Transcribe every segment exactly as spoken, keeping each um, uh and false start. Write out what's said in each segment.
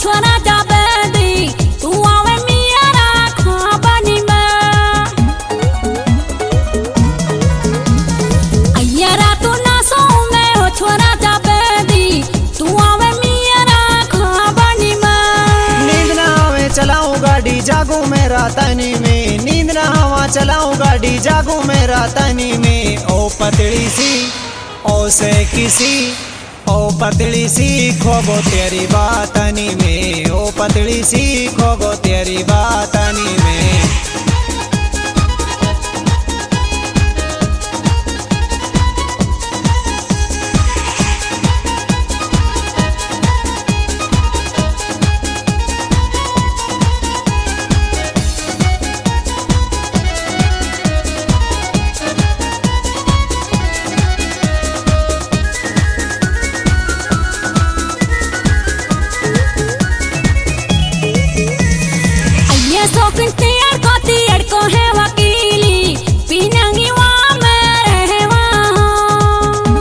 छोरा जाबे दी तू आवे मियारा खाबनी में अय्यारा तू ना सो में हो छोरा जाबे दी तू आवे मियारा खाबनी में नींद ना आवे चलाऊं गाड़ी जागू मेरा तनी में नींद ना आवा चलाऊं गाड़ी जागू मेरा तनी में ओ पतली सी ओ से किसी ओ पतली सी खोगो तेरी बातनी में ओ पतली सी खोगो तेरी बातनी में सोकिन तियर को तियर को है वकीली पीनंगी वहाँ में रहे वहाँ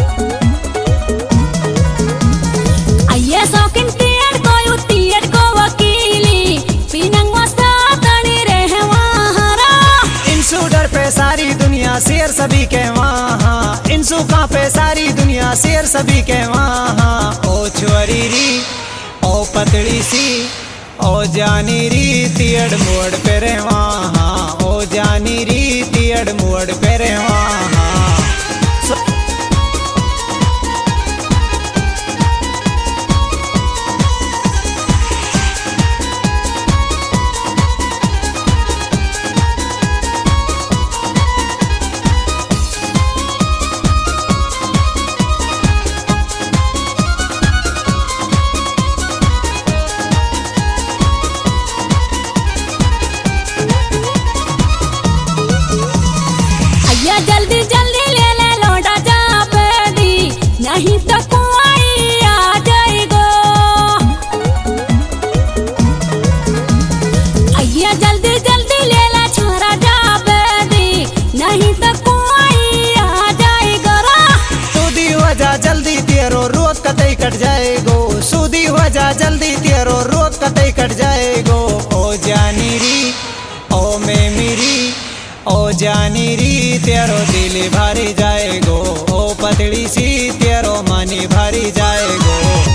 अये सोकिन तियर को यू तियर को वकीली पीनंग वस्ता तनी रहे वहाँ रा इंसू डर पे सारी दुनिया शेर सभी के वहाँ इंसू का पे सारी दुनिया शेर सभी के वहाँ ओ छोरी री ओ पतली सी ओ जानी री तियड़ मोड़ पे रे वहाँ ओ जानी री तियड़ मोड़ पे रे वहाँ जल्दी जल्दी ले ले लौटा जा बेदी नहीं तो कुआई आ जाएगो अय्या जल्दी जल्दी ले ले छोरा जा बेदी नहीं तो कुआई आ जाएगो रा सूदी वजह जल्दी तेरो रोज कतई कट जाएगो सूदी वजह जल्दी तेरो रोज कतई कट जाएगो ओ जानी री ओ मैं मेरी ओ जानी री तेरो दिल भारी जाएगो ओ पतली सी तेरो मानी भारी जाएगो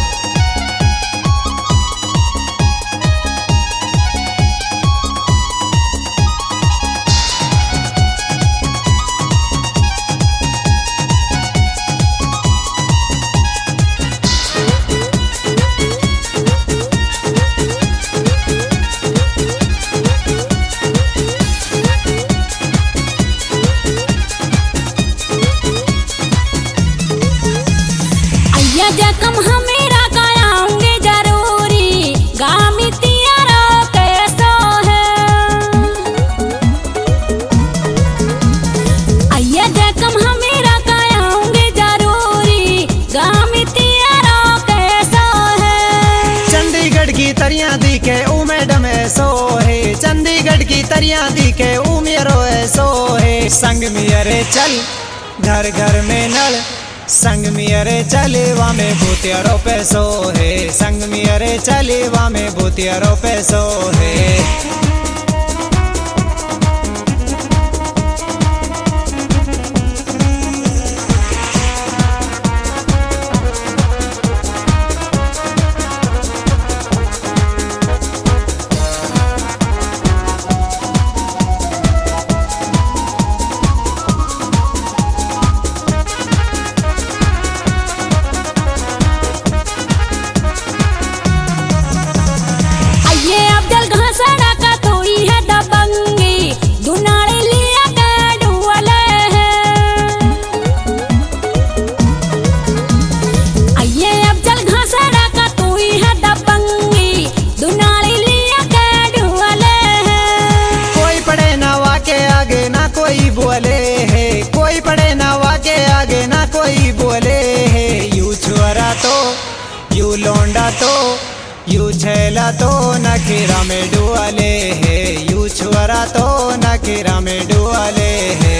जखम हमेरा गायांगे जरूरी गामी तियारो कैसो है अय्या जखम हमेरा गायांगे जरूरी गामी तियारो कैसो है चंडीगढ़ की तरियां दी के ओ मैडम ऐसो है चंडीगढ़ की तरियां दी के ओ मेरो ऐसो है संग मियरे चल घर घर में नल संग मियरे चलेवा में भूतियारो पैसो है संग मियरे चलेवा में भूतियारो पैसो है बोले है कोई पड़े ना वाके आगे ना कोई बोले है यू छुअरा तो यू लौंडा तो यू छैला तो नखीरा में डुआले है यू छुअरा तो नखीरा में डुआले है।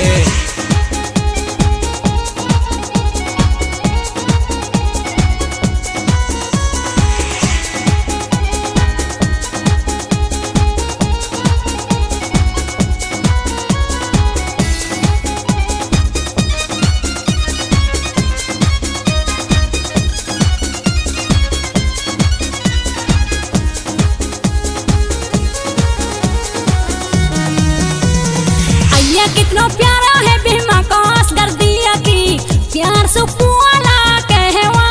सुपुआला कहवा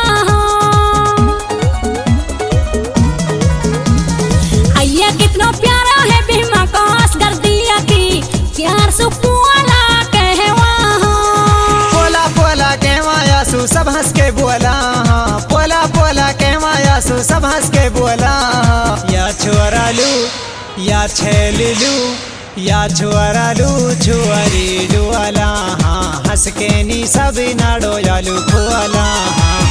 आइया कितना प्यारा है भीमा का असगर दिया की प्यार सुपुआला कहवा पोला पोला कहवा यासु सब हंस के बोला पोला पोला कहवा यासु सब हंस के बोला या छोरालू या छेललू या छुअरालू छुअरी डुअला हाँ हंस के नी सब नाडो यालू खुअला हाँ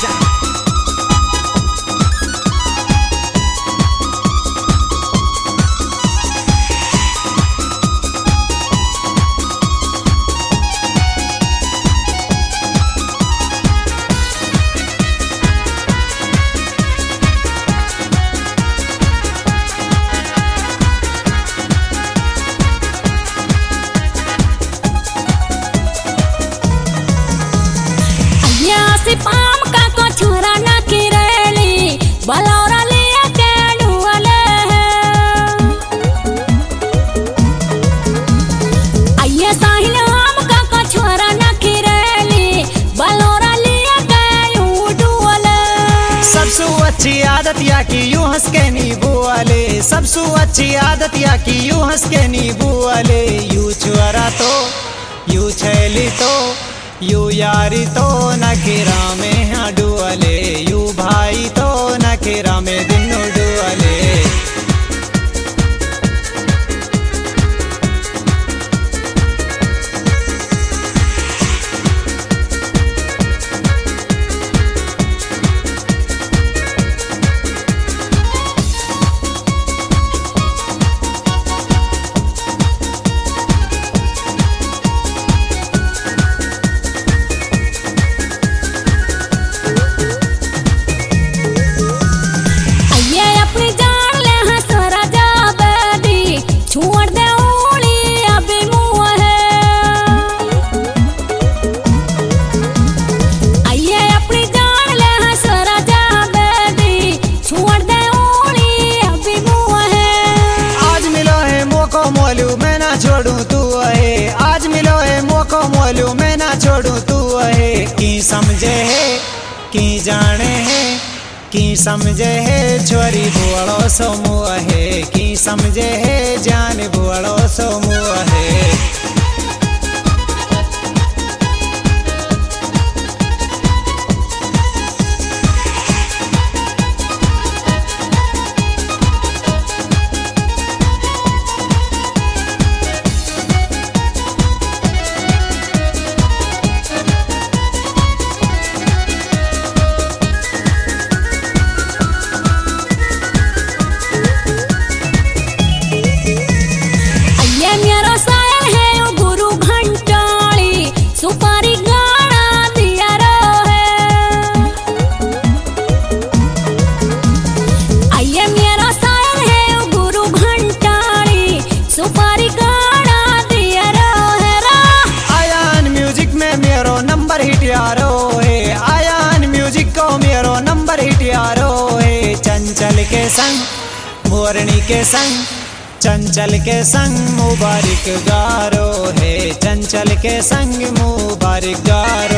पाम का को छोरा ना किरेली बलौरा लिया के डुअले आइए साहिल आम का को छोरा ना किरेली बलौरा लिया के डुअले सबसे अच्छी आदत या की यूं हंस के नींबू वाले सबसे अच्छी आदत या की यूं हंस के नींबू वाले यू छुअरा तो यू छैली तो यू यारी तो नखीरा में हाँ डुअले यू भाई तो नखीरा में दिनू डुअले मैं ना छोड़ू तू है आज मिलो है मौको मोलू मैं ना छोड़ू तू है की समझे है की जाने है की समझे है छोरी बुआड़ो सो मुँह है की समझे है जान बुआड़ो सो मुँह है चंचल के संग मोरनी के संग चंचल के संग मुबारक गारो है चंचल के संग मुबारक गारो